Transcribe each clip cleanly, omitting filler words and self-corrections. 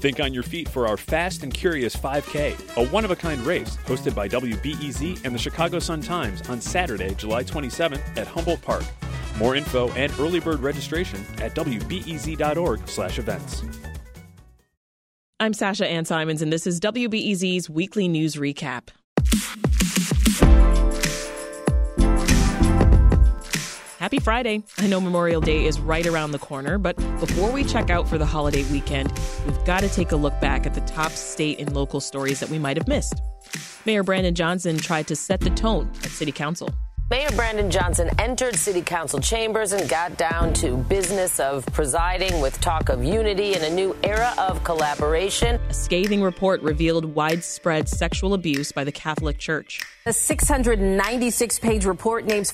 Think on your feet for our Fast and Curious 5K, a one-of-a-kind race hosted by WBEZ and the Chicago Sun-Times on Saturday, July 27th at Humboldt Park. More info and early bird registration at wbez.org/events. I'm Sasha Ann Simons, and this is WBEZ's Weekly News Recap. Happy Friday. I know Memorial Day is right around the corner, but before we check out for the holiday weekend, we've got to take a look back at the top state and local stories that we might have missed. Mayor Brandon Johnson tried to set the tone at City Council. Mayor Brandon Johnson entered City Council chambers and got down to business of presiding with talk of unity and a new era of collaboration. A scathing report revealed widespread sexual abuse by the Catholic Church. The 696-page report names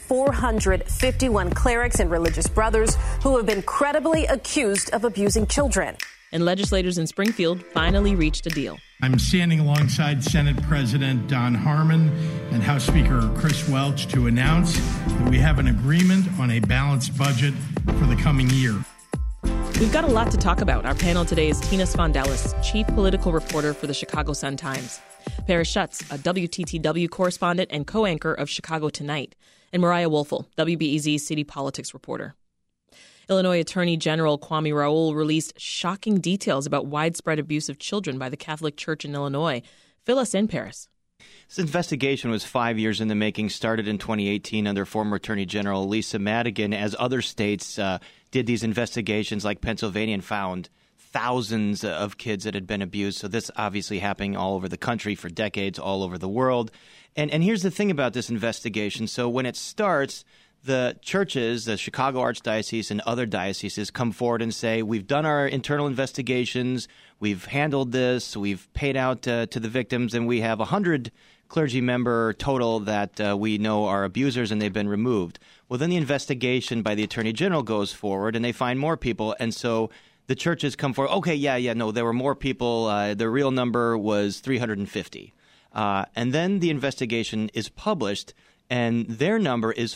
451 clerics and religious brothers who have been credibly accused of abusing children. And legislators in Springfield finally reached a deal. I'm standing alongside Senate President Don Harmon and House Speaker Chris Welch to announce that we have an agreement on a balanced budget for the coming year. We've got a lot to talk about. Our panel today is Tina Sfondelis, chief political reporter for the Chicago Sun-Times, Paris Schutz, a WTTW correspondent and co-anchor of Chicago Tonight, and Mariah Woelfel, WBEZ city politics reporter. Illinois Attorney General Kwame Raoul released shocking details about widespread abuse of children by the Catholic Church in Illinois. Fill us in, Paris. This investigation was 5 years in the making, started in 2018 under former Attorney General Lisa Madigan, as other states did these investigations, like Pennsylvania, and found thousands of kids that had been abused. So this obviously happening all over the country for decades, all over the world. And here's the thing about this investigation. So when it starts, the churches, the Chicago Archdiocese and other dioceses come forward and say, we've done our internal investigations, we've handled this, we've paid out to the victims, and we have 100 clergy member total that we know are abusers and they've been removed. Well, then the investigation by the Attorney General goes forward and they find more people, and so the churches come forward, okay, no, there were more people, the real number was 350. And then the investigation is published, and their number is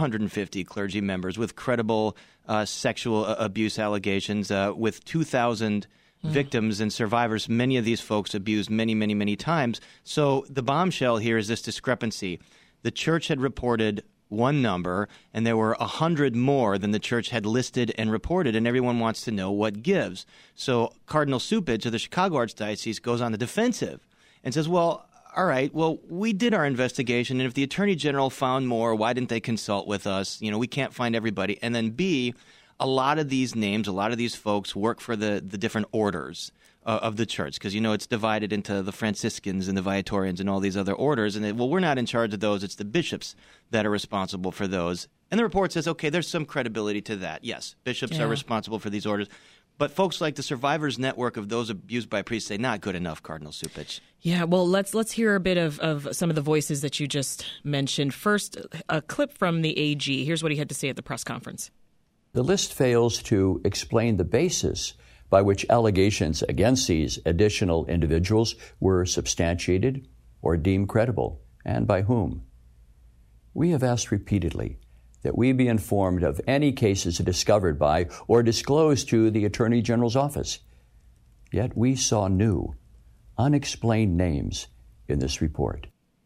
450 clergy members with credible sexual abuse allegations, with 2,000 victims and survivors. Many of these folks abused many, many, many times. So the bombshell here is this discrepancy. The church had reported one number, and there were 100 more than the church had listed and reported, and everyone wants to know what gives. So Cardinal Cupich of the Chicago Archdiocese goes on the defensive and says, well, all right, well, we did our investigation, and if the Attorney General found more, why didn't they consult with us? You know, we can't find everybody. And then B, a lot of these names, a lot of these folks work for the different orders of the church, because, you know, it's divided into the Franciscans and the Viatorians and all these other orders. And well, we're not in charge of those. It's the bishops that are responsible for those. And the report says, okay, there's some credibility to that. Yes, bishops are responsible for these orders. But folks like the Survivors Network of those abused by priests say, not good enough, Cardinal Cupich. Yeah, well, let's hear a bit of some of the voices that you just mentioned. First, a clip from the AG. Here's what he had to say at the press conference. The list fails to explain the basis by which allegations against these additional individuals were substantiated or deemed credible, and by whom. We have asked repeatedly that we be informed of any cases discovered by or disclosed to the Attorney General's office. Yet we saw new, unexplained names in this report.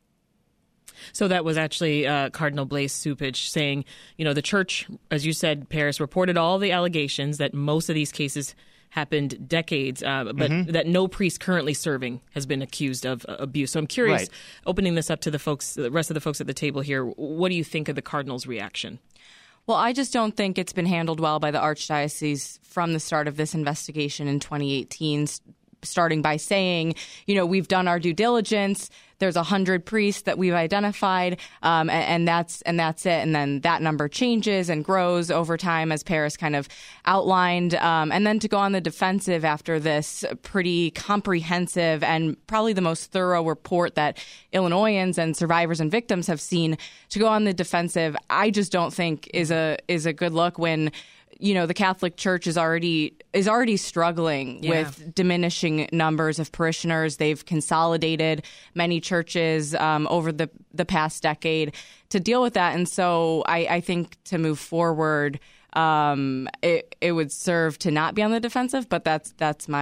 So that was actually Cardinal Blaise Cupich saying, you know, the church, as you said, Paris, reported all the allegations that most of these cases happened decades, but that no priest currently serving has been accused of abuse. So I'm curious, opening this up to the rest of the folks at the table here, what do you think of the Cardinal's reaction? Well, I just don't think it's been handled well by the Archdiocese from the start of this investigation in 2018, starting by saying, you know, we've done our due diligence. There's 100 priests that we've identified, and that's it. And then that number changes and grows over time, as Paris kind of outlined. And then to go on the defensive after this pretty comprehensive and probably the most thorough report that Illinoisans and survivors and victims have seen, to go on the defensive, I just don't think is a good look when, you know, the Catholic Church is already struggling with diminishing numbers of parishioners. They've consolidated many churches over the past decade to deal with that. And so I think to move forward, it would serve to not be on the defensive. But that's my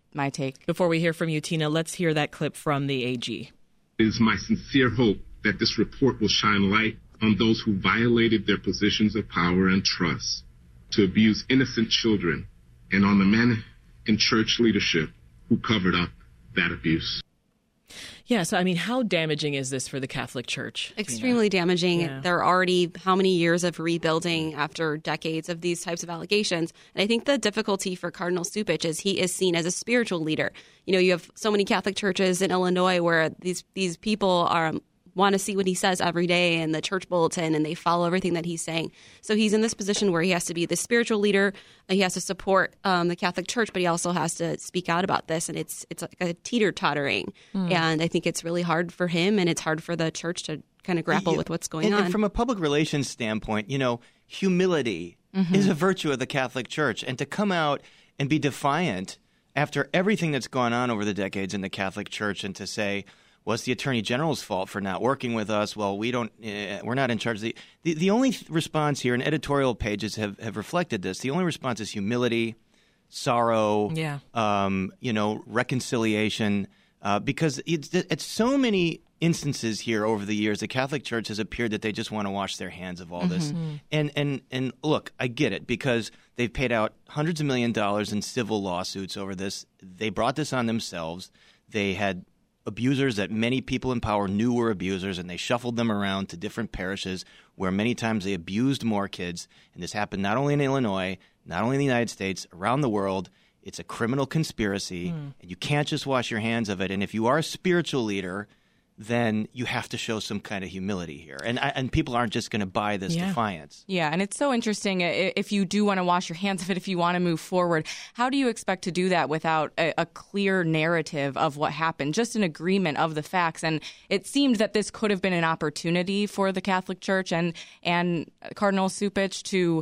my take. Before we hear from you, Tina, let's hear that clip from the AG. It is my sincere hope that this report will shine light on those who violated their positions of power and trust to abuse innocent children, and on the men in church leadership who covered up that abuse. Yeah, so I mean, how damaging is this for the Catholic Church? Extremely damaging. Yeah. There are already how many years of rebuilding after decades of these types of allegations. And I think the difficulty for Cardinal Cupich is he is seen as a spiritual leader. You know, you have so many Catholic churches in Illinois where these people want to see what he says every day in the church bulletin, and they follow everything that he's saying. So he's in this position where he has to be the spiritual leader. He has to support the Catholic Church, but he also has to speak out about this. And it's like a teeter-tottering. And I think it's really hard for him, and it's hard for the church to kind of grapple with what's going on. And from a public relations standpoint, humility is a virtue of the Catholic Church. And to come out and be defiant after everything that's gone on over the decades in the Catholic Church, and to say, well, it's the Attorney General's fault for not working with us. Well, we're not in charge. The only response here, and editorial pages have reflected this, the only response is humility, sorrow, reconciliation, because it's so many instances here over the years, the Catholic Church has appeared that they just want to wash their hands of all this. And look, I get it, because they've paid out hundreds of millions of dollars in civil lawsuits over this. They brought this on themselves. They had abusers that many people in power knew were abusers, and they shuffled them around to different parishes where many times they abused more kids. And this happened not only in Illinois, not only in the United States, around the world. It's a criminal conspiracy, and you can't just wash your hands of it. And if you are a spiritual leader, then you have to show some kind of humility here. And people aren't just going to buy this defiance. Yeah, and it's so interesting. If you do want to wash your hands of it, if you want to move forward, how do you expect to do that without a clear narrative of what happened, just an agreement of the facts? And it seemed that this could have been an opportunity for the Catholic Church and Cardinal Cupich to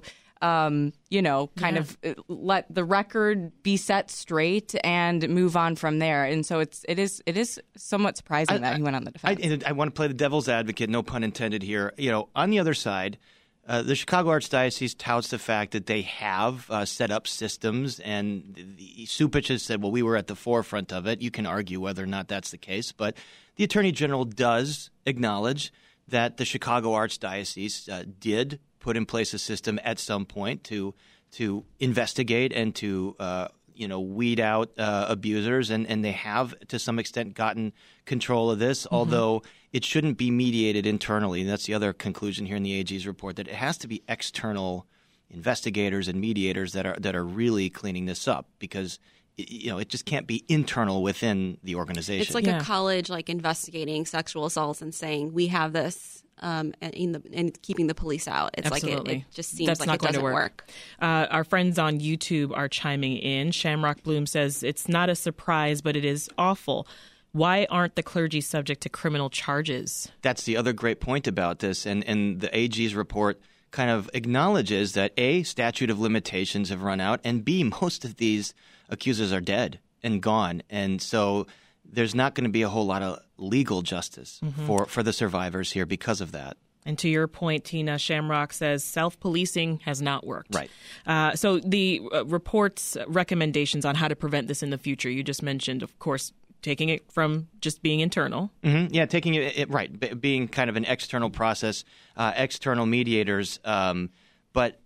kind of let the record be set straight and move on from there. And so it is somewhat surprising that he went on the defense. I want to play the devil's advocate, no pun intended here. On the other side, the Chicago Archdiocese touts the fact that they have set up systems, and Cupich has said, well, we were at the forefront of it. You can argue whether or not that's the case, but the Attorney General does acknowledge that the Chicago Archdiocese did put in place a system at some point to investigate and to weed out abusers, and they have to some extent gotten control of this, although it shouldn't be mediated internally. And that's the other conclusion here in the AG's report, that it has to be external investigators and mediators that are really cleaning this up, because it just can't be internal within the organization. It's like a college investigating sexual assaults and saying we have this. And keeping the police out. It's Absolutely. It just seems That's like not it going doesn't to work. Our friends on YouTube are chiming in. Shamrock Bloom says, it's not a surprise, but it is awful. Why aren't the clergy subject to criminal charges? That's the other great point about this. And the AG's report kind of acknowledges that, A, statute of limitations have run out, and B, most of these accusers are dead and gone. And so there's not going to be a whole lot of legal justice for the survivors here because of that. And to your point, Tina, Shamrock says self-policing has not worked. Right. So the report's recommendations on how to prevent this in the future, you just mentioned, of course, taking it from just being internal. Yeah, taking it right, being kind of an external process, external mediators. But,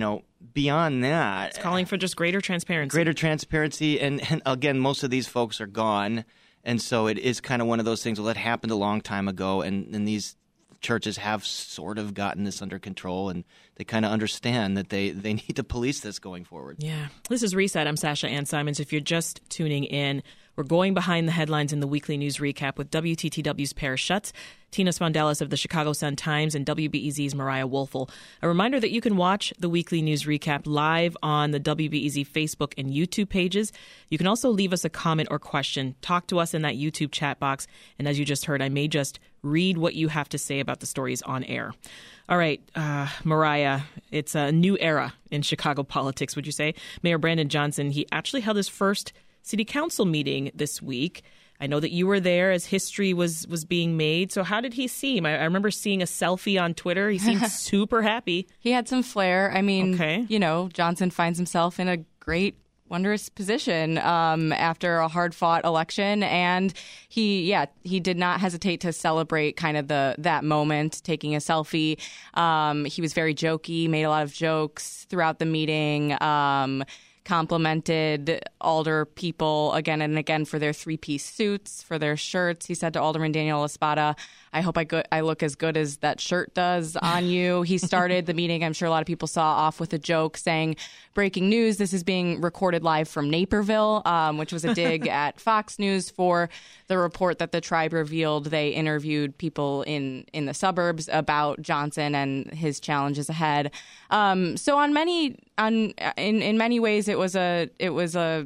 beyond that, it's calling for just greater transparency. Greater transparency. And again, most of these folks are gone. And so it is kind of one of those things, well, that happened a long time ago, and these churches have sort of gotten this under control, and they kind of understand that they need to police this going forward. Yeah. This is Reset. I'm Sasha Ann Simons. If you're just tuning in, we're going behind the headlines in the weekly news recap with WTTW's Paris Schutz, Tina Sfondalis of the Chicago Sun-Times, and WBEZ's Mariah Woelfel. A reminder that you can watch the weekly news recap live on the WBEZ Facebook and YouTube pages. You can also leave us a comment or question. Talk to us in that YouTube chat box. And as you just heard, I may just read what you have to say about the stories on air. All right, Mariah, it's a new era in Chicago politics, would you say? Mayor Brandon Johnson, he actually held his first city council meeting this week. I know that you were there as history was being made. So how did he seem? I remember seeing a selfie on Twitter. He seemed super happy. He had some flair. I mean, Johnson finds himself in a great position after a hard-fought election, and he did not hesitate to celebrate kind of that moment, taking a selfie. He was very jokey, made a lot of jokes throughout the meeting. Complimented Alder people again and again for their three-piece suits, for their shirts. He said to Alderman Daniel Espada, I hope I look as good as that shirt does on you. He started the meeting, I'm sure a lot of people saw, off with a joke saying, breaking news, this is being recorded live from Naperville, which was a dig at Fox News for the report that the tribe revealed they interviewed people in the suburbs about Johnson and his challenges ahead. So in many ways it was a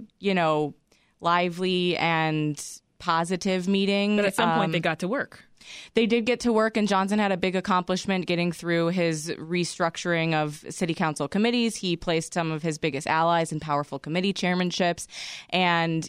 lively and positive meeting. But at some point they got to work. They did get to work, and Johnson had a big accomplishment getting through his restructuring of city council committees. He placed some of his biggest allies in powerful committee chairmanships. And,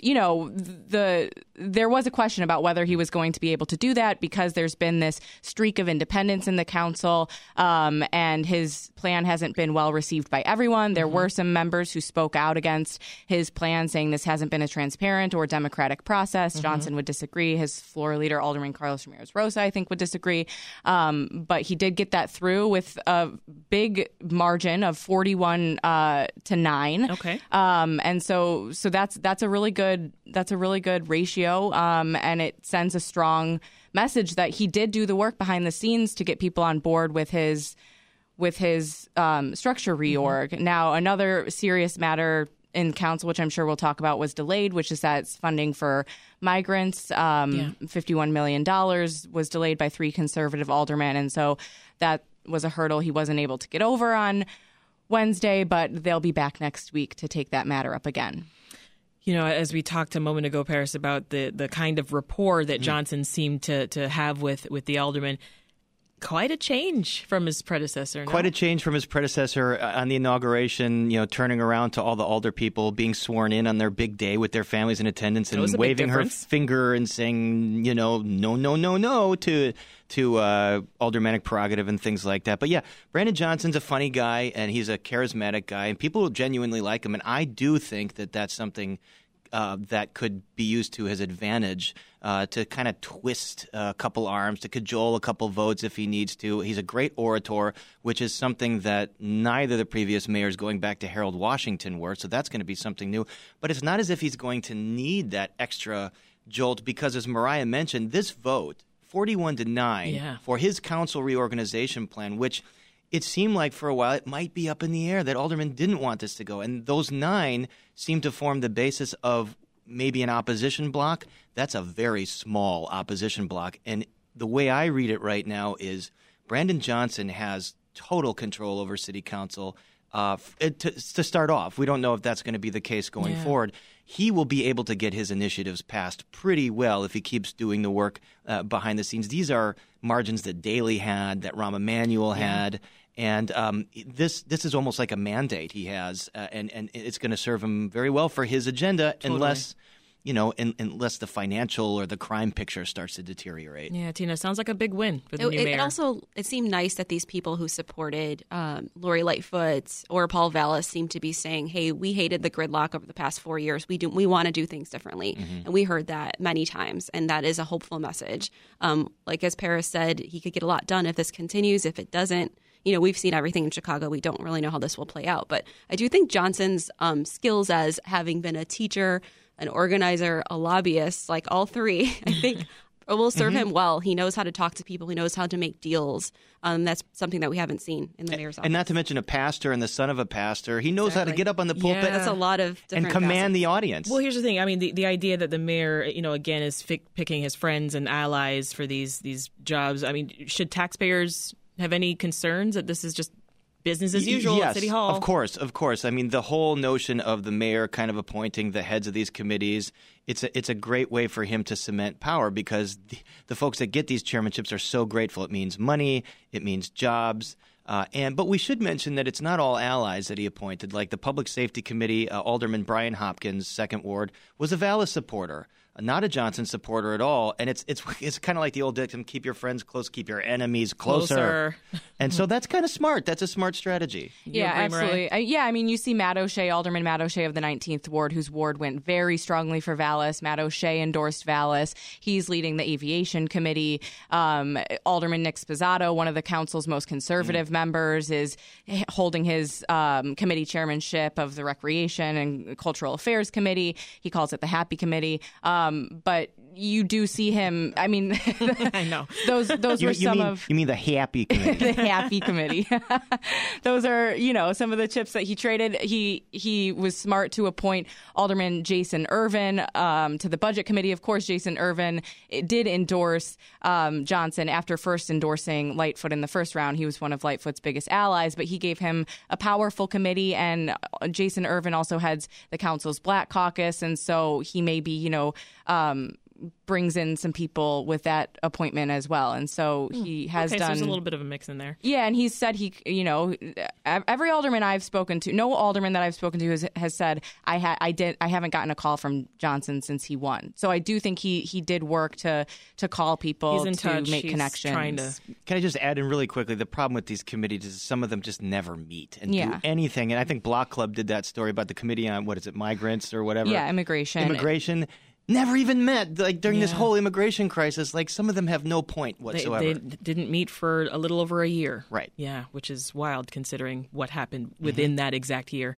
there was a question about whether he was going to be able to do that because there's been this streak of independence in the council, and his plan hasn't been well received by everyone. There were some members who spoke out against his plan, saying this hasn't been a transparent or democratic process. Johnson would disagree. His floor leader, Alderman Carlos Ramirez-Rosa, I think, would disagree. But he did get that through with a big margin of 41 to 9. Okay. And so that's a really good ratio. And it sends a strong message that he did do the work behind the scenes to get people on board with his structure reorg. Now, another serious matter in council, which I'm sure we'll talk about, was delayed, which is that it's funding for migrants. $51 million was delayed by 3 conservative aldermen. And so that was a hurdle he wasn't able to get over on Wednesday, but they'll be back next week to take that matter up again. As we talked a moment ago, Paris, about the kind of rapport that Johnson seemed to have with the aldermen, quite a change from his predecessor. No? Quite a change from his predecessor on the inauguration, turning around to all the alder people being sworn in on their big day with their families in attendance and waving her finger and saying, no to aldermanic prerogative and things like that. But yeah, Brandon Johnson's a funny guy and he's a charismatic guy and people genuinely like him. And I do think that that's something that could be used to his advantage to kind of twist a couple arms, to cajole a couple votes if he needs to. He's a great orator, which is something that neither the previous mayors going back to Harold Washington were, so that's going to be something new. But it's not as if he's going to need that extra jolt because, as Mariah mentioned, this vote, 41 to 9, for his council reorganization plan, which it seemed like for a while it might be up in the air that aldermen didn't want this to go. And those 9 seem to form the basis of maybe an opposition bloc. That's a very small opposition bloc. And the way I read it right now is Brandon Johnson has total control over city council. To start off, we don't know if that's going to be the case going forward. He will be able to get his initiatives passed pretty well if he keeps doing the work behind the scenes. These are margins that Daley had, that Rahm Emanuel had. And this is almost like a mandate he has, and it's going to serve him very well for his agenda, unless the financial or the crime picture starts to deteriorate. Yeah, Tina, sounds like a big win for the new mayor. It seemed nice that these people who supported Lori Lightfoot or Paul Vallis seemed to be saying, hey, we hated the gridlock over the past 4 years. We want to do things differently. And we heard that many times, and that is a hopeful message. Like as Paris said, he could get a lot done if this continues. If it doesn't, we've seen everything in Chicago. We don't really know how this will play out. But I do think Johnson's skills as having been a teacher, an organizer, a lobbyist, like all 3, I think will serve him well. He knows how to talk to people. He knows how to make deals. That's something that we haven't seen in the mayor's office. And not to mention a pastor and the son of a pastor. He knows how to get up on the pulpit. That's a lot of different and command facets. the audience. Well, here's the thing. I mean, the idea that the mayor, again, is picking his friends and allies for these jobs. I mean, should taxpayers have any concerns that this is just business as usual at City Hall? Of course. I mean, the whole notion of the mayor kind of appointing the heads of these committees, it's a great way for him to cement power because the folks that get these chairmanships are so grateful. It means money. It means jobs. But we should mention that it's not all allies that he appointed. Like the Public Safety Committee, Alderman Brian Hopkins, 2nd Ward, was a Vallis supporter, not a Johnson supporter at all. And it's kind of like the old dictum, keep your friends close, keep your enemies closer. And so that's kind of smart. That's a smart strategy. Yeah, absolutely. I mean, you see Matt O'Shea, Alderman Matt O'Shea of the 19th Ward, whose ward went very strongly for Vallis. Matt O'Shea endorsed Vallis. He's leading the Aviation Committee. Alderman Nick Sposato, one of the council's most conservative members, is holding his committee chairmanship of the Recreation and Cultural Affairs Committee. He calls it the Happy Committee. But you do see him. I mean, I know those were some of. You mean the Happy Committee? The Happy Committee. Those are, some of the chips that he traded. He was smart to appoint Alderman Jason Irvin to the Budget Committee. Of course, Jason Irvin did endorse Johnson after first endorsing Lightfoot in the first round. He was one of Lightfoot's biggest allies, but he gave him a powerful committee. And Jason Irvin also heads the council's Black Caucus, and so he may be, brings in some people with that appointment as well. And so he has done... So there's a little bit of a mix in there. Yeah, and he's said every alderman I've spoken to, no alderman that I've spoken to has said, I haven't gotten a call from Johnson since he won. So I do think he did work to call people, he's in to touch. make he's connections. Can I just add in really quickly, the problem with these committees is some of them just never meet and do anything. And I think Block Club did that story about the committee on, migrants or whatever? Yeah, immigration. Never even met, during this whole immigration crisis. Some of them have no point whatsoever. They didn't meet for a little over a year. Right. Yeah, which is wild considering what happened within that exact year.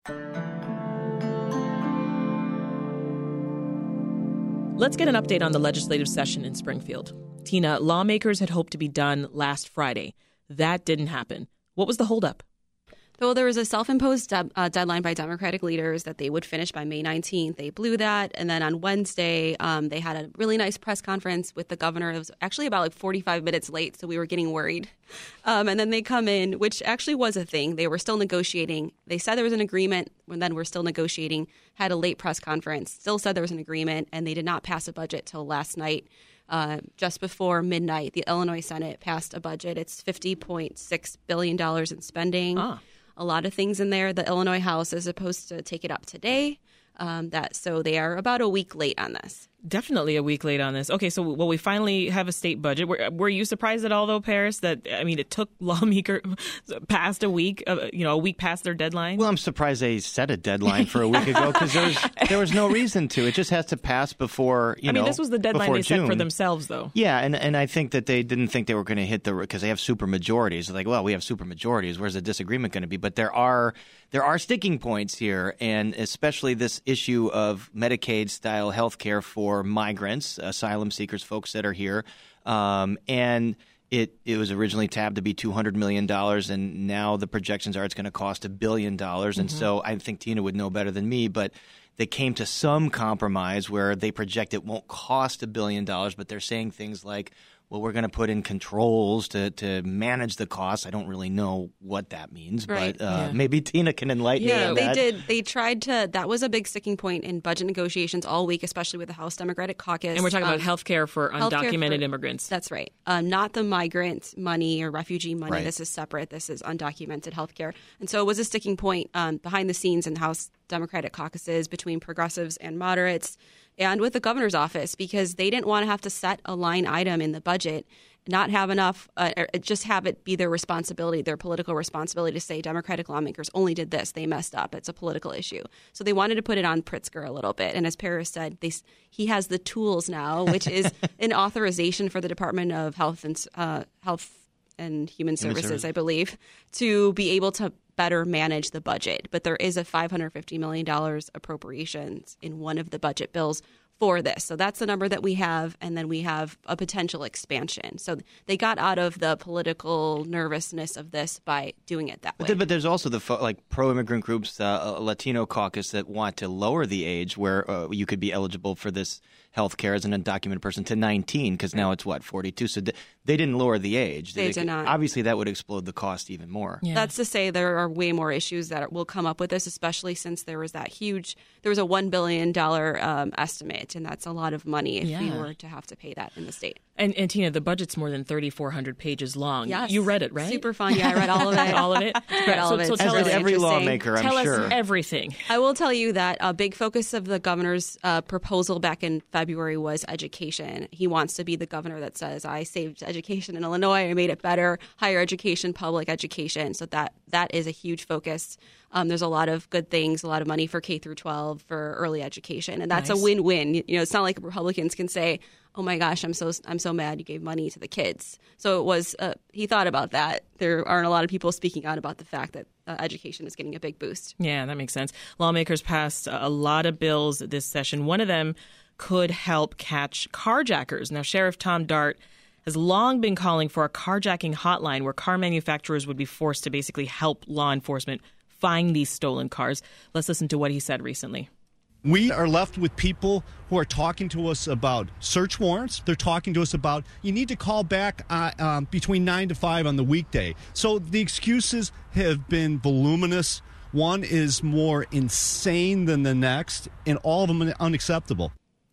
Let's get an update on the legislative session in Springfield. Tina, lawmakers had hoped to be done last Friday. That didn't happen. What was the holdup? Well, there was a self-imposed deadline by Democratic leaders that they would finish by May 19th. They blew that. And then on Wednesday, they had a really nice press conference with the governor. It was actually about 45 minutes late, so we were getting worried. And then they come in, which actually was a thing. They were still negotiating. They said there was an agreement, and then we're still negotiating. Had a late press conference, still said there was an agreement, and they did not pass a budget till last night. Just before midnight, the Illinois Senate passed a budget. It's $50.6 billion in spending. A lot of things in there. The Illinois House is supposed to take it up today. So they are about a week late on this. Definitely a week late on this. Okay, so we finally have a state budget. Were you surprised at all, though, Paris, that, it took lawmakers past a week, a week past their deadline? Well, I'm surprised they set a deadline for a week ago because there was no reason to. It just has to pass before, this was the deadline they set for themselves, though. Yeah, and I think that they didn't think they were going to hit because they have super majorities. They're like, well, we have super majorities. Where's the disagreement going to be? But there are sticking points here, and especially this issue of Medicaid-style health care for migrants, asylum seekers, folks that are here. And it was originally tabbed to be $200 million, and now the projections are it's going to cost $1 billion. And so I think Tina would know better than me, but they came to some compromise where they project it won't cost $1 billion, but they're saying things like, well, we're going to put in controls to manage the costs. I don't really know what that means, but maybe Tina can enlighten me on that. Yeah, they did. They tried to – that was a big sticking point in budget negotiations all week, especially with the House Democratic Caucus. And we're talking about health care for undocumented immigrants. That's right. Not the migrant money or refugee money. Right. This is separate. This is undocumented health care. And so it was a sticking point behind the scenes in the House Democratic caucuses between progressives and moderates and with the governor's office, because they didn't want to have to set a line item in the budget, not have enough, just have it be their responsibility, their political responsibility to say Democratic lawmakers only did this. They messed up. It's a political issue. So they wanted to put it on Pritzker a little bit. And as Paris said, he has the tools now, which is an authorization for the Department of Health and Human Services, I believe, to be able to better manage the budget. But there is a $550 million appropriations in one of the budget bills for this. So that's the number that we have, and then we have a potential expansion. So they got out of the political nervousness of this by doing it that way. But there's also the pro-immigrant groups, Latino caucus, that want to lower the age where you could be eligible for this health care as an undocumented person to 19, because now it's 42. So they didn't lower the age. They did not. Obviously, that would explode the cost even more. Yeah. That's to say there are way more issues that will come up with this, especially since there was a $1 billion estimate, and that's a lot of money if we were to have to pay that in the state. And Tina, the budget's more than 3,400 pages long. Yes. You read it, right? Super fun. Yeah, I read all of it. All of it? Read all of it. So tell As us, every lawmaker, I'm tell sure. us everything. I will tell you that a big focus of the governor's proposal back in February was education. He wants to be the governor that says, I saved education in Illinois, I made it better, higher education, public education. So that is a huge focus. There's a lot of good things, a lot of money for K through 12 for early education, and that's Nice. a win-win. It's not like Republicans can say, "Oh my gosh, I'm so mad you gave money to the kids." So it was. He thought about that. There aren't a lot of people speaking out about the fact that education is getting a big boost. Yeah, that makes sense. Lawmakers passed a lot of bills this session. One of them could help catch carjackers. Now, Sheriff Tom Dart has long been calling for a carjacking hotline where car manufacturers would be forced to basically help law enforcement find these stolen cars. Let's listen to what he said recently. We are left with people who are talking to us about search warrants. They're talking to us about, you need to call back between 9 to 5 on the weekday. So the excuses have been voluminous. One is more insane than the next, and all of them are unacceptable.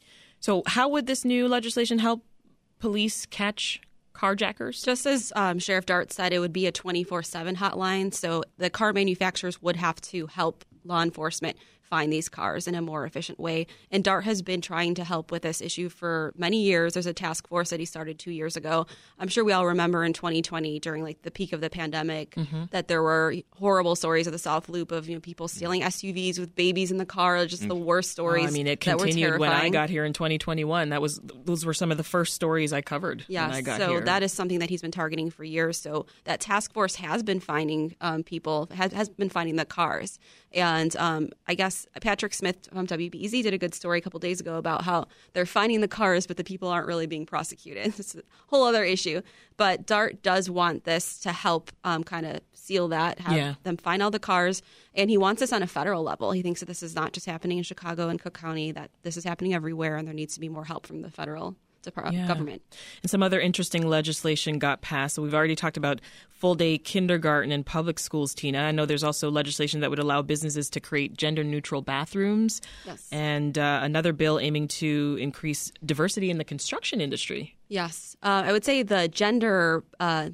So how would this new legislation help police catch carjackers? Just as Sheriff Dart said, it would be a 24/7 hotline. So the car manufacturers would have to help law enforcement find these cars in a more efficient way. And Dart has been trying to help with this issue for many years. There's a task force that he started 2 years ago. I'm sure we all remember in 2020, during like the peak of the pandemic, that there were horrible stories of the South Loop of people stealing SUVs with babies in the car. Just the worst stories. I mean, it that were continued when I terrifying. got here in 2021. Those were some of the first stories I covered when I got here. So that is something that he's been targeting for years. So that task force has been finding people, has been finding the cars. And I guess Patrick Smith from WBEZ did a good story a couple days ago about how they're finding the cars, but the people aren't really being prosecuted. It's a whole other issue. But Dart does want this to help kind of seal that, have them find all the cars. And he wants this on a federal level. He thinks that this is not just happening in Chicago and Cook County, that this is happening everywhere, and there needs to be more help from the federal government. And some other interesting legislation got passed. So we've already talked about full-day kindergarten in public schools, Tina. I know there's also legislation that would allow businesses to create gender-neutral bathrooms. Yes. And another bill aiming to increase diversity in the construction industry. Yes. I would say the gender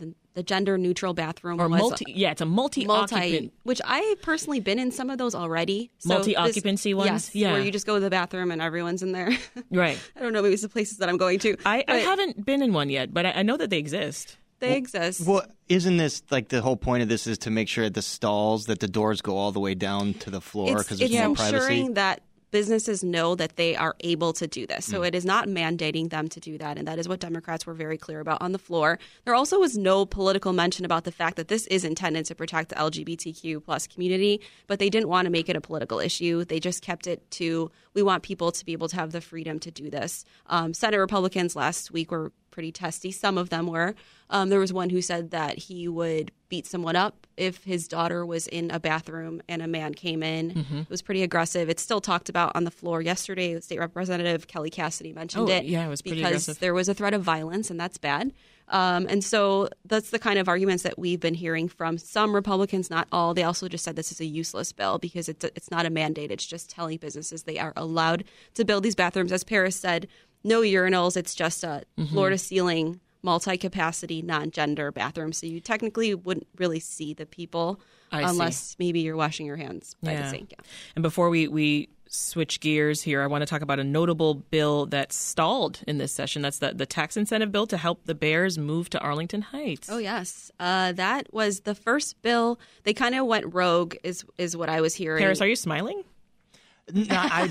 neutral bathroom it's a multi-occupant, which I personally been in some of those already. So multi-occupancy ones, yes, where you just go to the bathroom and everyone's in there. Right. I don't know, maybe it's the places that I'm going to. I haven't been in one yet, but I know that they exist. They exist. Well, isn't this like the whole point of this is to make sure at the stalls that the doors go all the way down to the floor because there's more privacy? It's ensuring that businesses know that they are able to do this. So it is not mandating them to do that. And that is what Democrats were very clear about on the floor. There also was no political mention about the fact that this is intended to protect the LGBTQ plus community, but they didn't want to make it a political issue. They just kept it to, we want people to be able to have the freedom to do this. Senate Republicans last week were pretty testy. Some of them were. There was one who said that he would beat someone up if his daughter was in a bathroom and a man came in. It was pretty aggressive. It's still talked about on the floor yesterday. State Representative Kelly Cassidy mentioned it. Yeah, it was pretty because aggressive. there was a threat of violence, and that's bad. And so that's the kind of arguments that we've been hearing from some Republicans, not all. They also just said this is a useless bill because it's not a mandate. It's just telling businesses they are allowed to build these bathrooms. As Paris said, no urinals. It's just a floor-to-ceiling, multi-capacity, non-gender bathroom. So you technically wouldn't really see the people unless maybe you're washing your hands by the sink. Yeah. And before we switch gears here, I want to talk about a notable bill that stalled in this session. That's the tax incentive bill to help the Bears move to Arlington Heights. Oh, yes. That was the first bill. They kind of went rogue is what I was hearing. Paris, are you smiling? No,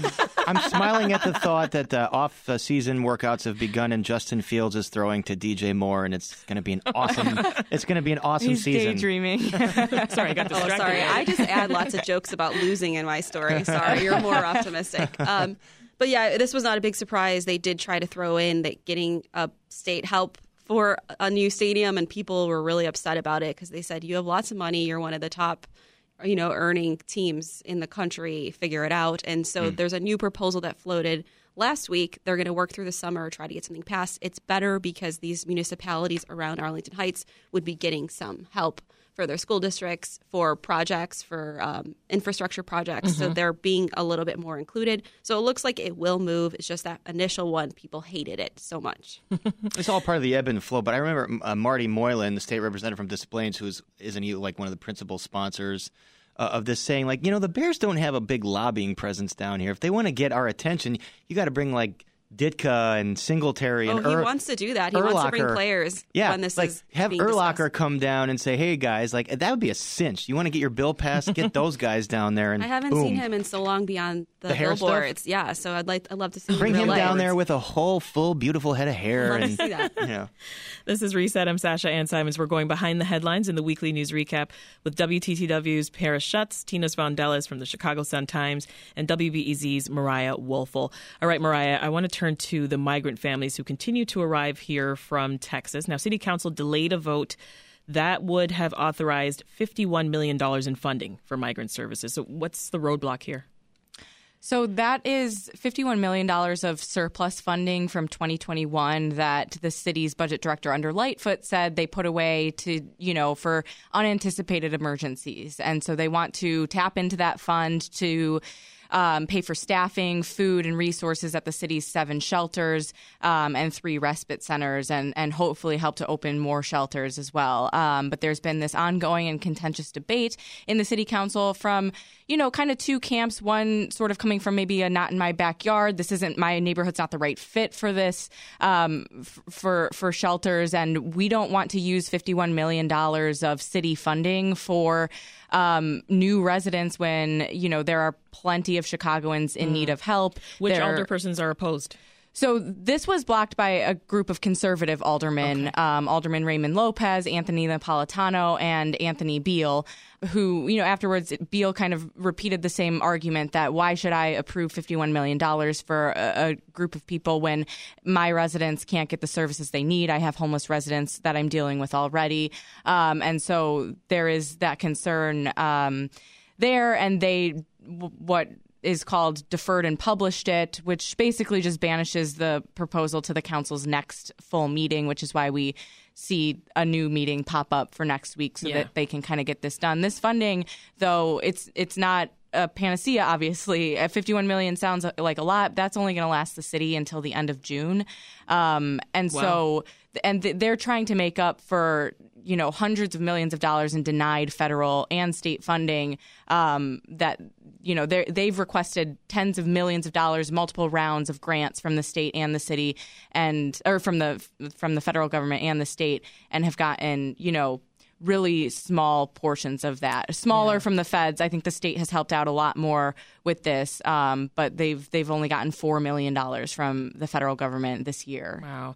I'm smiling at the thought that off-season workouts have begun, and Justin Fields is throwing to DJ Moore, and it's going to be an awesome. It's going to be an awesome He's season. Daydreaming. Sorry, I got distracted. Sorry, I just add lots of jokes about losing in my story. Sorry, you're more optimistic. But yeah, this was not a big surprise. They did try to throw in that getting state help for a new stadium, and people were really upset about it because they said, you have lots of money, you're one of the top earning teams in the country, figure it out. And so there's a new proposal that floated last week. They're going to work through the summer, try to get something passed. It's better because these municipalities around Arlington Heights would be getting some help for their school districts, for projects, for infrastructure projects. So they're being a little bit more included. So it looks like it will move. It's just that initial one, people hated it so much. It's all part of the ebb and flow. But I remember Marty Moylan, the state representative from Des Plaines, isn't he like one of the principal sponsors of this, saying like, the Bears don't have a big lobbying presence down here. If they want to get our attention, you got to bring like Ditka and Singletary and he wants to do that. He wants to bring players when this is have being Urlacher discussed. come down and say, hey, guys, like that would be a cinch. You want to get your bill passed? Get those guys down there. And I haven't boom. seen him in so long beyond the hair billboards. Yeah, so I'd love to see him Bring in real him life. down there with a whole, full, beautiful head of hair. Let and, us see that. This is Reset. I'm Sasha Ann Simons. We're going behind the headlines in the weekly news recap with WTTW's Paris Schutz, Tina Svandelis from the Chicago Sun-Times, and WBEZ's Mariah Woelfel. All right, Mariah, I want to turn to the migrant families who continue to arrive here from Texas. Now, City Council delayed a vote that would have authorized $51 million in funding for migrant services. So what's the roadblock here? So that is $51 million of surplus funding from 2021 that the city's budget director under Lightfoot said they put away to, for unanticipated emergencies. And so they want to tap into that fund to pay for staffing, food, and resources at the city's 7 shelters and 3 respite centers, and hopefully help to open more shelters as well. But there's been this ongoing and contentious debate in the city council from, kind of 2 camps, one sort of coming from maybe a not in my backyard. This isn't my neighborhood's not the right fit for this, for shelters. And we don't want to use $51 million of city funding for new residents when, there are plenty of Chicagoans in need of help. Which alderpersons are opposed? So this was blocked by a group of conservative aldermen, Alderman Raymond Lopez, Anthony Napolitano, and Anthony Beal, who, afterwards, Beal kind of repeated the same argument that why should I approve $51 million for a group of people when my residents can't get the services they need? I have homeless residents that I'm dealing with already. And so there is that concern there, and what is called deferred and published it, which basically just banishes the proposal to the council's next full meeting, which is why we see a new meeting pop up for next week so that they can kind of get this done. This funding, though, it's not a panacea, obviously. $51 million sounds like a lot. That's only going to last the city until the end of June. So they're trying to make up for hundreds of millions of dollars in denied federal and state funding that they've requested tens of millions of dollars, multiple rounds of grants from the state and the city, or from the federal government and the state, and have gotten really small portions of that. Smaller from the feds. I think the state has helped out a lot more with this, but they've only gotten $4 million from the federal government this year. Wow.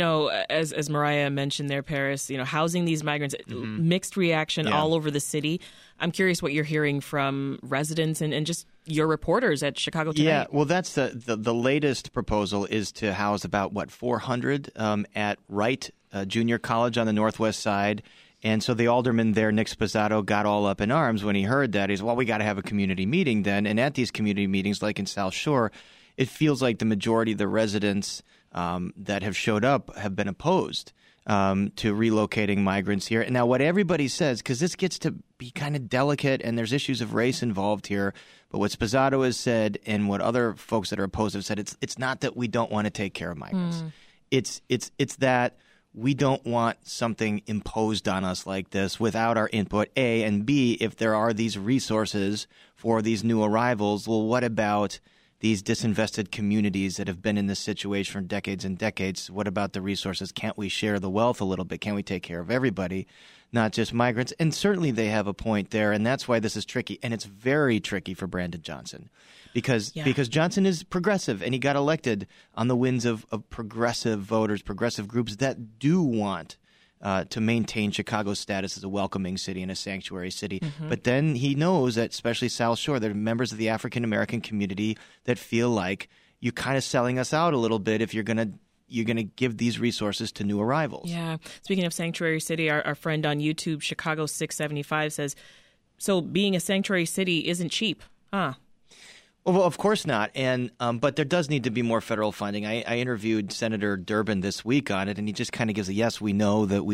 As Mariah mentioned there, Paris, housing these migrants, mixed reaction all over the city. I'm curious what you're hearing from residents and just your reporters at Chicago Tonight. Yeah, well, that's the latest proposal is to house about, 400 at Wright Junior College on the northwest side. And so the alderman there, Nick Sposato, got all up in arms when he heard that. He's, we got to have a community meeting then. And at these community meetings, like in South Shore, it feels like the majority of the residents that have showed up have been opposed to relocating migrants here. And now what everybody says, because this gets to be kind of delicate and there's issues of race involved here, but what Sposato has said and what other folks that are opposed have said, it's not that we don't want to take care of migrants. It's that we don't want something imposed on us like this without our input, A, and B, if there are these resources for these new arrivals, well, what about these disinvested communities that have been in this situation for decades and decades? What about the resources? Can't we share the wealth a little bit? Can't we take care of everybody, not just migrants? And certainly they have a point there, and that's why this is tricky. And it's very tricky for Brandon Johnson because Johnson is progressive, and he got elected on the winds of progressive voters, progressive groups that do want to maintain Chicago's status as a welcoming city and a sanctuary city. But then he knows that, especially South Shore, there are members of the African-American community that feel like you're kind of selling us out a little bit if you're going to give these resources to new arrivals. Yeah. Speaking of sanctuary city, our friend on YouTube, Chicago 675, says, so being a sanctuary city isn't cheap, huh? Well, of course not. And but there does need to be more federal funding. I interviewed Senator Durbin this week on it, and he just kind of gives a yes. We know that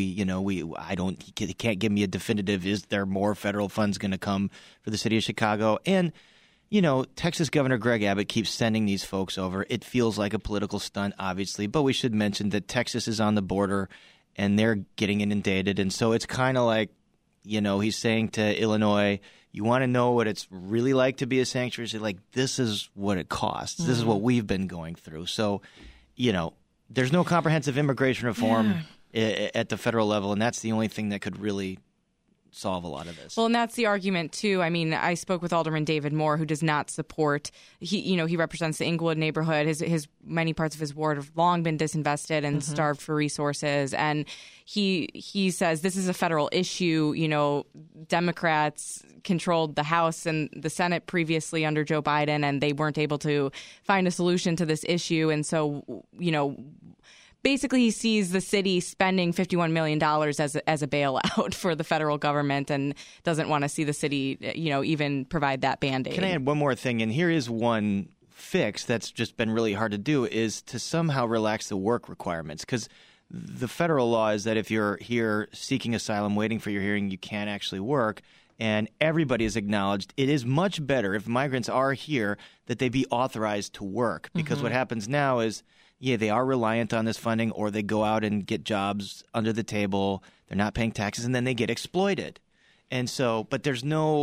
he can't give me a definitive. Is there more federal funds going to come for the city of Chicago? And Texas Governor Greg Abbott keeps sending these folks over. It feels like a political stunt, obviously, but we should mention that Texas is on the border, and they're getting inundated, and so it's kind of like, he's saying to Illinois, you want to know what it's really like to be a sanctuary city? Like, this is what it costs. This is what we've been going through. So, there's no comprehensive immigration reform at the federal level, and that's the only thing that could really solve a lot of this. Well, and that's the argument too. I mean, I spoke with Alderman David Moore, who does not support. He represents the Inglewood neighborhood. His many parts of his ward have long been disinvested and starved for resources. And he says this is a federal issue. Democrats controlled the House and the Senate previously under Joe Biden, and they weren't able to find a solution to this issue. And so, basically, he sees the city spending $51 million as a bailout for the federal government and doesn't want to see the city, even provide that Band-Aid. Can I add one more thing? And here is one fix that's just been really hard to do, is to somehow relax the work requirements. Because the federal law is that if you're here seeking asylum, waiting for your hearing, you can't actually work. And everybody has acknowledged it is much better if migrants are here that they be authorized to work. Because what happens now is, they are reliant on this funding, or they go out and get jobs under the table. They're not paying taxes, and then they get exploited. And so, but there's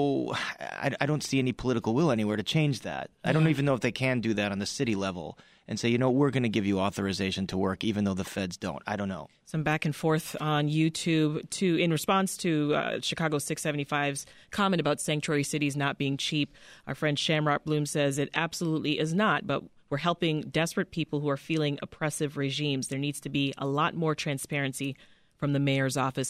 I don't see any political will anywhere to change that. I don't even know if they can do that on the city level and say, we're going to give you authorization to work, even though the feds don't. I don't know. Some back and forth on YouTube in response to Chicago 675's comment about sanctuary cities not being cheap. Our friend Shamrock Bloom says it absolutely is not, but we're helping desperate people who are feeling oppressive regimes. There needs to be a lot more transparency from the mayor's office.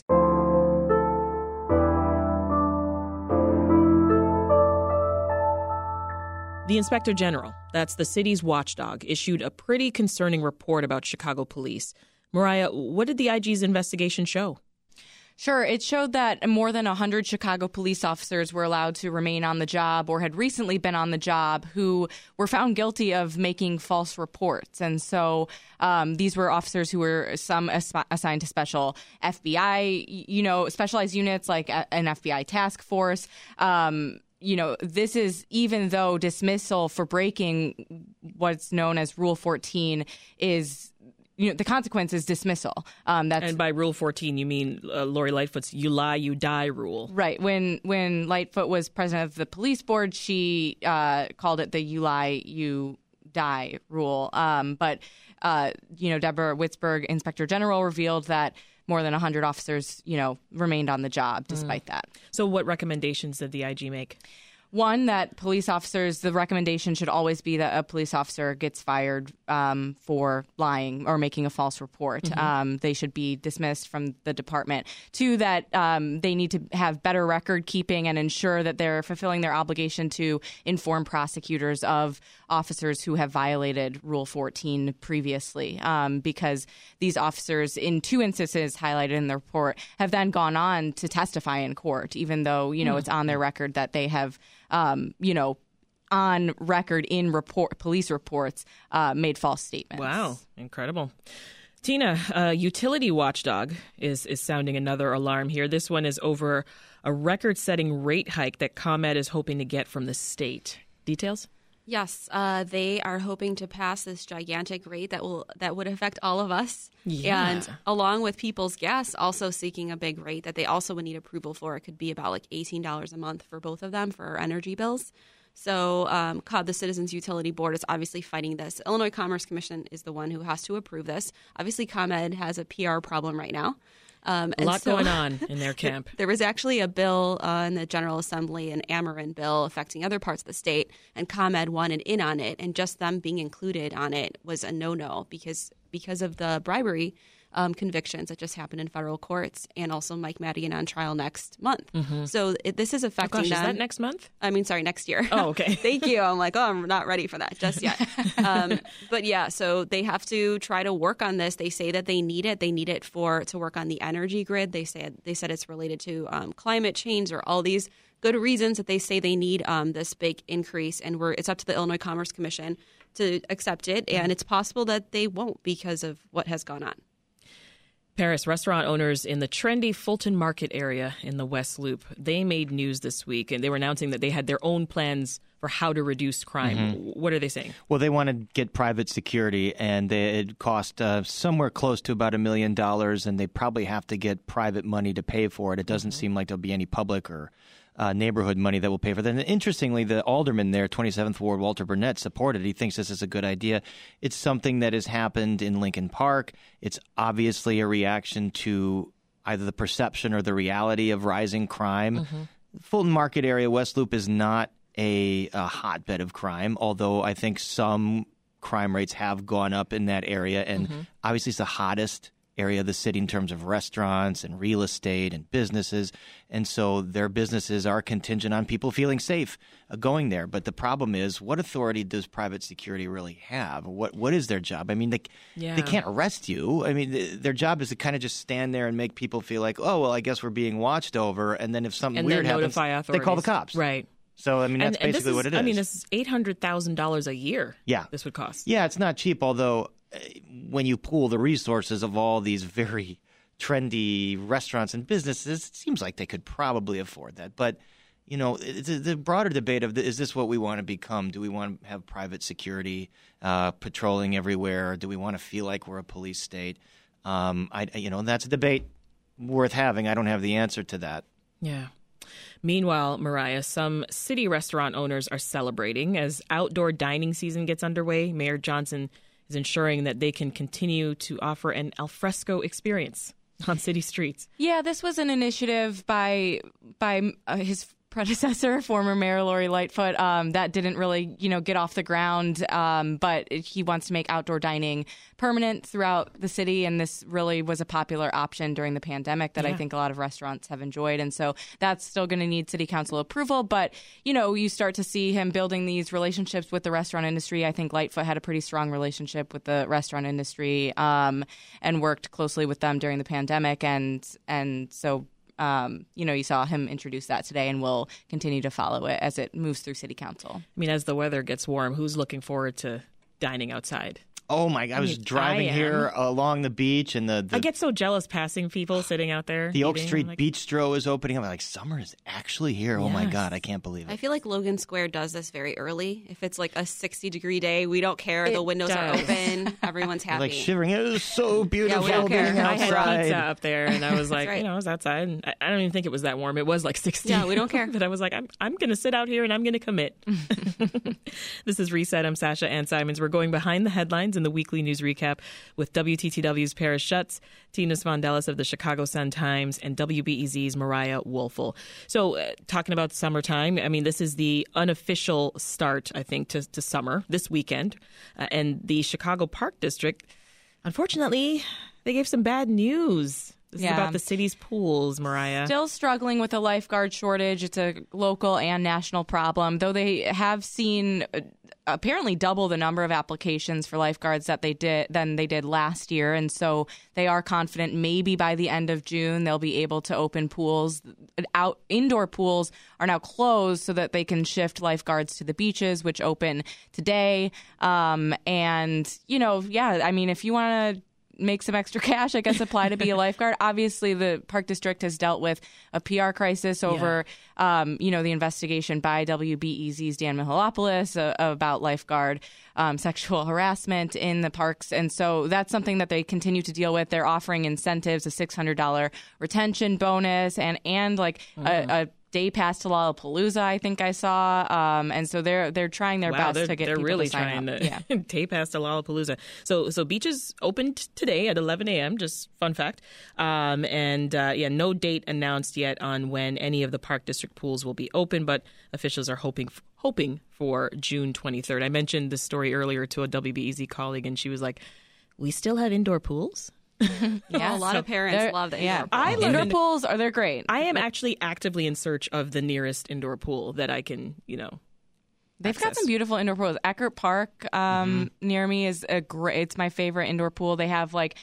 The Inspector General, that's the city's watchdog, issued a pretty concerning report about Chicago police. Mariah, what did the IG's investigation show? Sure. It showed that more than 100 Chicago police officers were allowed to remain on the job or had recently been on the job who were found guilty of making false reports. And so these were officers who were some assigned to special FBI, specialized units like an FBI task force. This is even though dismissal for breaking what's known as Rule 14 is the consequence is dismissal. And by Rule 14, you mean Lori Lightfoot's "you lie, you die" rule. Right. When Lightfoot was president of the police board, she called it the "you lie, you die" rule. But Deborah Witzberg, Inspector General, revealed that more than 100 officers, remained on the job despite that. So what recommendations did the IG make? One, that police officers, the recommendation should always be that a police officer gets fired for lying or making a false report. They should be dismissed from the department. Two, that they need to have better record keeping and ensure that they're fulfilling their obligation to inform prosecutors of officers who have violated Rule 14 previously, because these officers, in two instances highlighted in the report, have then gone on to testify in court, even though, it's on their record that they have on record in police reports, made false statements. Wow, incredible. Tina, a utility watchdog is sounding another alarm here. This one is over a record-setting rate hike that ComEd is hoping to get from the state. Details? Yes, they are hoping to pass this gigantic rate that would affect all of us. Yeah. And along with People's Gas also seeking a big rate that they also would need approval for. It could be about like $18 a month for both of them for our energy bills. So COB, the Citizens Utility Board, is obviously fighting this. Illinois Commerce Commission is the one who has to approve this. Obviously, ComEd has a PR problem right now. A lot going on in their camp. There was actually a bill in the General Assembly, an Ameren bill affecting other parts of the state, and ComEd wanted in on it, and just them being included on it was a no-no because of the bribery convictions that just happened in federal courts, and also Mike Madigan on trial next month. So this is affecting them. Is that next month? Next year. Oh, okay. Thank you. I'm like, I'm not ready for that just yet. But yeah, so they have to try to work on this. They say that they need it. They need it to work on the energy grid. They said it's related to climate change or all these good reasons that they say they need this big increase, and it's up to the Illinois Commerce Commission to accept it, and it's possible that they won't because of what has gone on. Paris, restaurant owners in the trendy Fulton Market area in the West Loop, they made news this week, and they were announcing that they had their own plans for how to reduce crime. What are they saying? Well, they want to get private security, and it cost somewhere close to about $1 million, and they probably have to get private money to pay for it. It doesn't seem like there'll be any public or neighborhood money that will pay for that. And interestingly, the alderman there, 27th Ward, Walter Burnett, supported. He thinks this is a good idea. It's something that has happened in Lincoln Park. It's obviously a reaction to either the perception or the reality of rising crime. Fulton Market area, West Loop, is not a hotbed of crime, although I think some crime rates have gone up in that area. And obviously it's the hottest area of the city in terms of restaurants and real estate and businesses. And so their businesses are contingent on people feeling safe going there. But the problem is, what authority does private security really have? What is their job? I mean, they can't arrest you. I mean, their job is to kind of just stand there and make people feel like, oh, well, I guess we're being watched over. And then if something weird happens, they call the cops. Right. So, I mean, that's basically what it is. I mean, this is $800,000 a year. Yeah. This would cost. Yeah, it's not cheap, although when you pool the resources of all these very trendy restaurants and businesses, it seems like they could probably afford that. But, you know, the broader debate of is this what we want to become? Do we want to have private security patrolling everywhere? Do we want to feel like we're a police state? That's a debate worth having. I don't have the answer to that. Yeah. Meanwhile, Mariah, some city restaurant owners are celebrating as outdoor dining season gets underway. Mayor Johnson is ensuring that they can continue to offer an alfresco experience on city streets. Yeah, this was an initiative by his predecessor, former Mayor Lori Lightfoot, that didn't really, get off the ground. But he wants to make outdoor dining permanent throughout the city. And this really was a popular option during the pandemic that I think a lot of restaurants have enjoyed. And so that's still going to need city council approval. But, you start to see him building these relationships with the restaurant industry. I think Lightfoot had a pretty strong relationship with the restaurant industry and worked closely with them during the pandemic. And so you saw him introduce that today, and we'll continue to follow it as it moves through city council. I mean, as the weather gets warm, who's looking forward to dining outside? Oh, my God. I was driving here along the beach, and I get so jealous passing people sitting out there. The Oak Street Bistro is opening. I'm like, summer is actually here. Yes. Oh, my God. I can't believe it. I feel like Logan Square does this very early. If it's like a 60-degree day, we don't care. The windows are open. Everyone's happy. Like shivering. It was so beautiful. Yeah, we don't care. I had pizza up there, and I was like, right. I was outside. And I don't even think it was that warm. It was like 60. Yeah, we don't care. But I was like, I'm going to sit out here, and I'm going to commit. This is Reset. I'm Sasha Ann Simons. We're going behind the headlines in the weekly news recap with WTTW's Paris Schutz, Tina Svandelis of the Chicago Sun-Times, and WBEZ's Mariah Woelfel. So talking about summertime, I mean, this is the unofficial start, I think, to summer this weekend. And the Chicago Park District, unfortunately, they gave some bad news. This is about the city's pools, Mariah. Still struggling with a lifeguard shortage. It's a local and national problem, though they have seen apparently double the number of applications for lifeguards than they did last year. And so they are confident maybe by the end of June they'll be able to open pools. Indoor pools are now closed so that they can shift lifeguards to the beaches, which open today. I mean, if you want to make some extra cash, I guess, apply to be a lifeguard. Obviously, the Park District has dealt with a PR crisis over, the investigation by WBEZ's Dan Mihalopoulos about lifeguard sexual harassment in the parks. And so that's something that they continue to deal with. They're offering incentives, a $600 retention bonus, and a day pass to Lollapalooza, I think I saw, and so they're trying their best to get people really to sign trying up. To day pass to Lollapalooza. So beaches opened today at 11 a.m. Just fun fact, no date announced yet on when any of the Park District pools will be open, but officials are hoping for June 23rd. I mentioned this story earlier to a WBEZ colleague, and she was like, "We still have indoor pools." Yeah, a lot of parents love the indoor pools. Indoor pools they're great. I am actually actively in search of the nearest indoor pool that I can, They've got some beautiful indoor pools. Eckert Park near me is it's my favorite indoor pool. They have like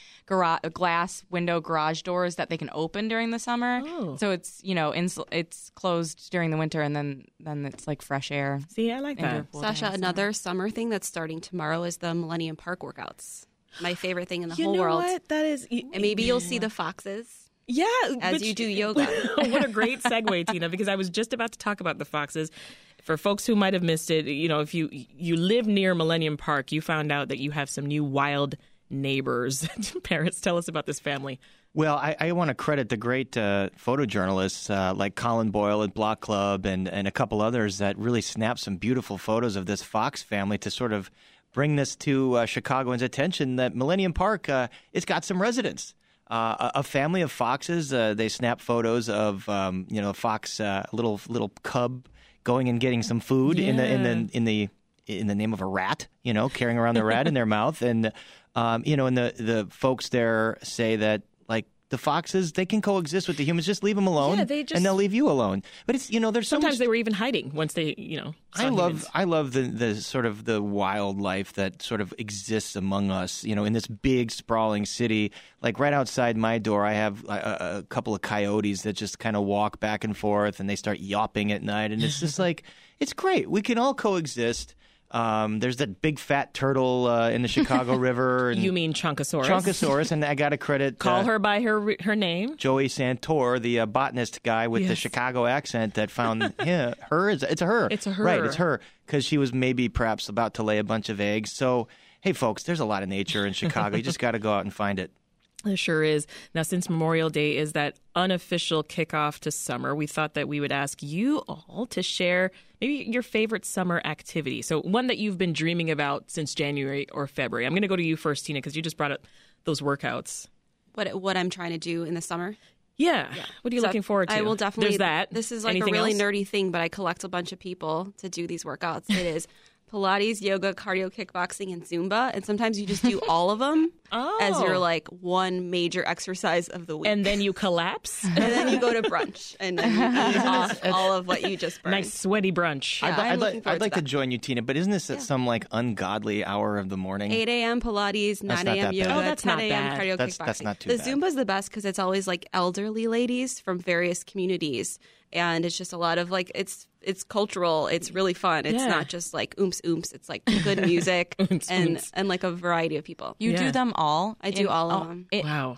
glass window garage doors that they can open during the summer. Oh. So it's, it's closed during the winter, and then it's like fresh air. See, I like that. Sasha, another summer thing that's starting tomorrow is the Millennium Park workouts. My favorite thing in the whole world. What? That is... And maybe you'll see the foxes. Yeah. As you do yoga. What a great segue, Tina, because I was just about to talk about the foxes. For folks who might have missed it, if you live near Millennium Park, you found out that you have some new wild neighbors. Paris, tell us about this family. Well, I want to credit the great photojournalists like Colin Boyle at Block Club and a couple others that really snapped some beautiful photos of this fox family to sort of bring this to Chicagoans' attention that Millennium Park, it's got some residents. A family of foxes. They snap photos of a fox, little cub going and getting some food in the name of a rat. Carrying around the rat in their mouth, and and the folks there say that like the foxes, they can coexist with the humans. Just leave them alone, and they'll leave you alone. But it's there's sometimes they were even hiding once they I love the sort of the wildlife that sort of exists among us. In this big sprawling city, like right outside my door, I have a couple of coyotes that just kind of walk back and forth, and they start yawping at night, and it's just like it's great. We can all coexist. There's that big fat turtle in the Chicago River. And you mean Chunkosaurus? Chunkosaurus, and I got to credit... Call her by her name. Joey Santor, the botanist guy with the Chicago accent that found her. It's a her. It's a her. Right, it's her, because she was perhaps about to lay a bunch of eggs. So, hey, folks, there's a lot of nature in Chicago. You just got to go out and find it. There sure is. Now, since Memorial Day is that unofficial kickoff to summer, we thought that we would ask you all to share maybe your favorite summer activity. So one that you've been dreaming about since January or February. I'm going to go to you first, Tina, because you just brought up those workouts. What I'm trying to do in the summer? Yeah. What are you looking forward to? I will definitely. There's that. This is like Anything a really else? nerdy thing, but I collect a bunch of people to do these workouts. It is Pilates, yoga, cardio, kickboxing, and Zumba. And sometimes you just do all of them as your like one major exercise of the week. And then you collapse? And then you go to brunch and then you eat off all of what you just burned. Nice sweaty brunch. Yeah, I'd like to join you, Tina, but isn't this at some like ungodly hour of the morning? 8 a.m. Pilates, 9 a.m. yoga, Oh, that's 10 not a.m. bad. cardio, kickboxing. That's not too the bad. Zumba's the best because it's always like elderly ladies from various communities. And it's just a lot of like, it's cultural. It's really fun. It's not just like oomps oomps. It's like good music and like a variety of people. You do them all? I do all of them. Wow.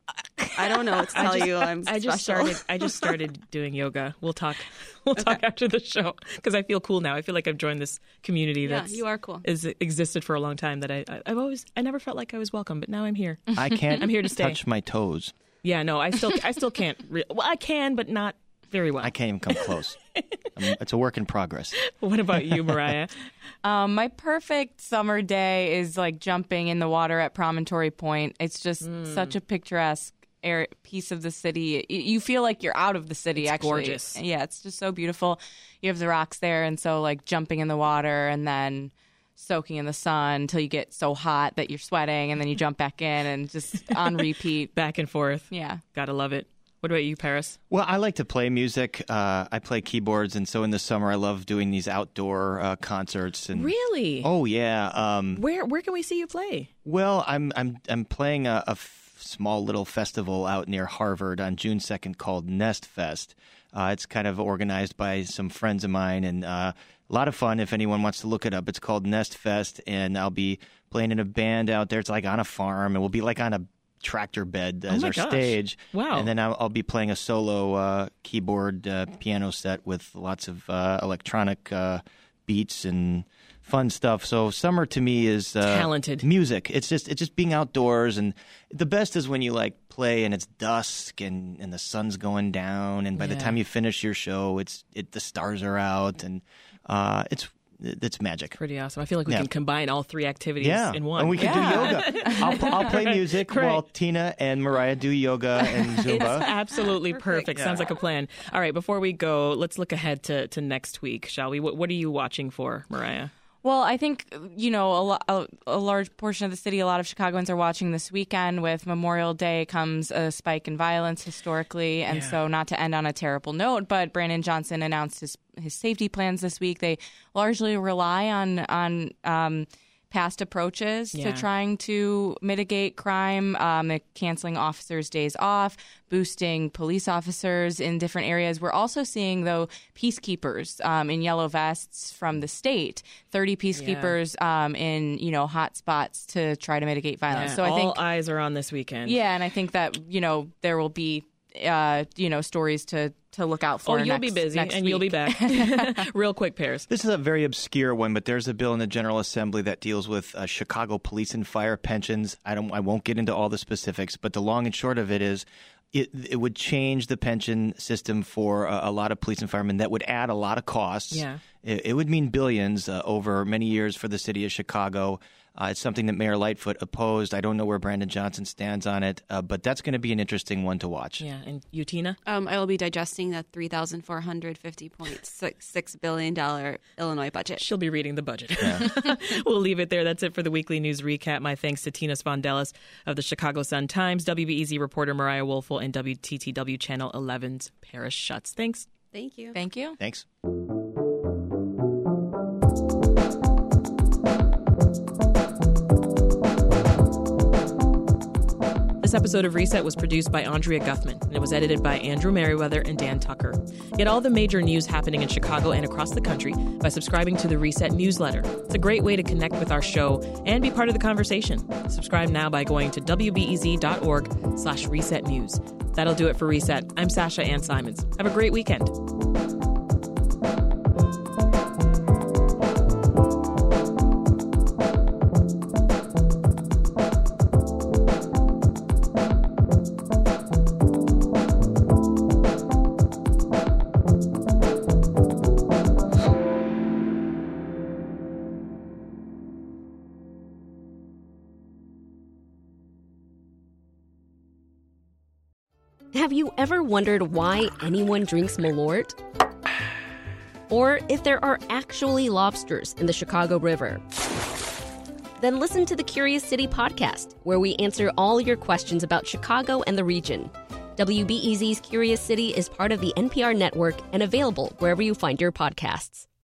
I don't know what to tell you. I just started doing yoga. We'll talk after the show because I feel cool now. I feel like I've joined this community that's you are cool. Existed for a long time that I never felt like I was welcome, but now I'm here. I can't I'm here to stay. touch my toes. Yeah, no, I still can't. Well, I can, but not very well. I can't even come close. It's a work in progress. What about you, Mariah? My perfect summer day is like jumping in the water at Promontory Point. It's just such a picturesque piece of the city. You feel like you're out of the city, it's actually. Gorgeous. Yeah, it's just so beautiful. You have the rocks there, and so like jumping in the water and then soaking in the sun until you get so hot that you're sweating, and then you jump back in and just on repeat. Back and forth. Yeah. Gotta love it. What about you, Paris? Well, I like to play music. I play keyboards, and so in the summer, I love doing these outdoor concerts. And really? Oh yeah. Where can we see you play? Well, I'm playing a small little festival out near Harvard on June 2nd called Nest Fest. It's kind of organized by some friends of mine, and a lot of fun. If anyone wants to look it up, it's called Nest Fest, and I'll be playing in a band out there. It's like on a farm, and we'll be like on a tractor bed as our stage. Wow. And then I'll be playing a solo keyboard piano set with lots of electronic beats and fun stuff. So summer to me is talented music. It's just being outdoors, and the best is when you like play and it's dusk and the sun's going down, and by the time you finish your show, the stars are out, and it's magic. Pretty awesome. I feel like we can combine all three activities in one. And we can do yoga. I'll play music while Tina and Mariah do yoga and Zumba. It's absolutely perfect. Sounds like a plan. All right, before we go, let's look ahead to next week, shall we? What are you watching for, Mariah? Well, I think, a large portion of the city, a lot of Chicagoans are watching this weekend. With Memorial Day comes a spike in violence historically. And so not to end on a terrible note, but Brandon Johnson announced his safety plans this week. They largely rely on past approaches to trying to mitigate crime, canceling officers' days off, boosting police officers in different areas. We're also seeing, though, peacekeepers in yellow vests from the state, 30 peacekeepers in, hot spots to try to mitigate violence. So I think all eyes are on this weekend. Yeah, and I think that, there will be, stories to look out for. Oh, you'll be busy, and you'll be back. Real quick, Paris. This is a very obscure one, but there's a bill in the General Assembly that deals with Chicago police and fire pensions. I won't get into all the specifics, but the long and short of it is it would change the pension system for a lot of police and firemen. That would add a lot of costs. Yeah. It would mean billions over many years for the city of Chicago. It's something that Mayor Lightfoot opposed. I don't know where Brandon Johnson stands on it, but that's going to be an interesting one to watch. Yeah, and you, Tina? I will be digesting that $3,450.6 billion Illinois budget. She'll be reading the budget. Yeah. We'll leave it there. That's it for the weekly news recap. My thanks to Tina Sfondelis of the Chicago Sun-Times, WBEZ reporter Mariah Woelfel, and WTTW Channel 11's Paris Schutz. Thanks. Thank you. Thank you. Thanks. This episode of Reset was produced by Andrea Guthman, and it was edited by Andrew Merriweather and Dan Tucker. Get all the major news happening in Chicago and across the country by subscribing to the Reset newsletter. It's a great way to connect with our show and be part of the conversation. Subscribe now by going to wbez.org/resetnews. That'll do it for Reset. I'm Sasha Ann Simons. Have a great weekend. Have you ever wondered why anyone drinks Malort? Or if there are actually lobsters in the Chicago River? Then listen to the Curious City podcast, where we answer all your questions about Chicago and the region. WBEZ's Curious City is part of the NPR network and available wherever you find your podcasts.